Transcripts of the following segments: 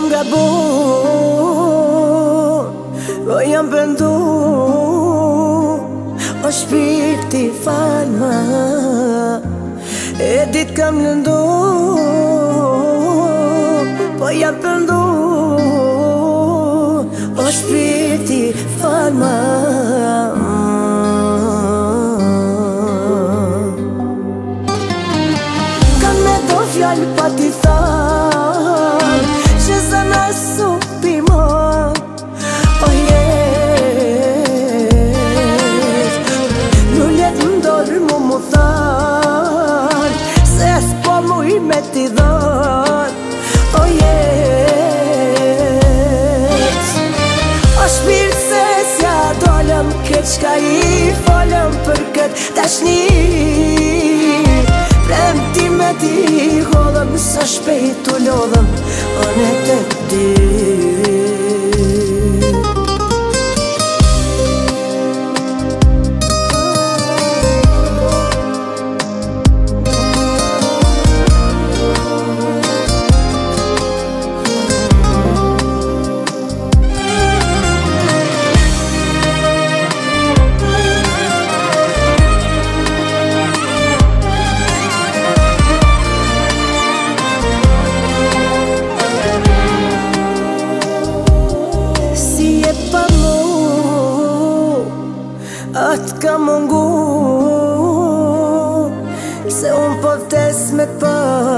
kam gabu, o jam pëndu, o shpirti falma, e dit kam lëndu, po jam pëndu, o shpirti falma. Kan me do fjallë pa ti than, që zëna su pimon, o jes Nullet më dorë mu than, se s'po mu i me ti dhan, o jes O shpirt se s'ja dolëm këtë qka i folëm për këtë tashni. Premti me ti hodhëm, sa shpejt u lodhëm, o ne të dy. Atë ka mungu, se unë po vdes me pa,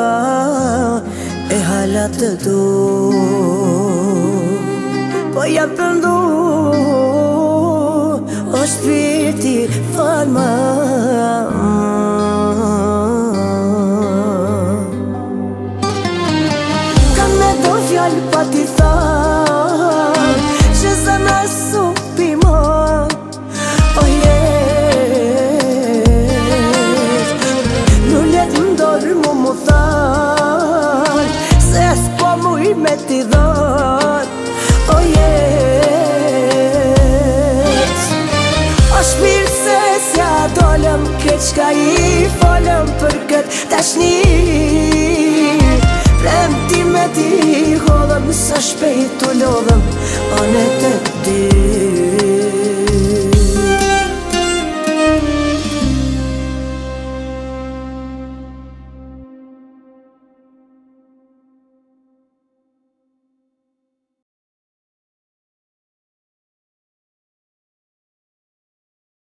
e halat të du, po jam pëndu, o shpirti falma. Kan me do fjallë pa ti than, që zëna su pimon, o jes Nullet më dorë mu than, se s'po mu i me ti dhan, o jes O shpirt se s'ja dolëm këtë qka i folëm për këtë tashni. Premti me ti hodhëm, sa shpejt u lodhëm,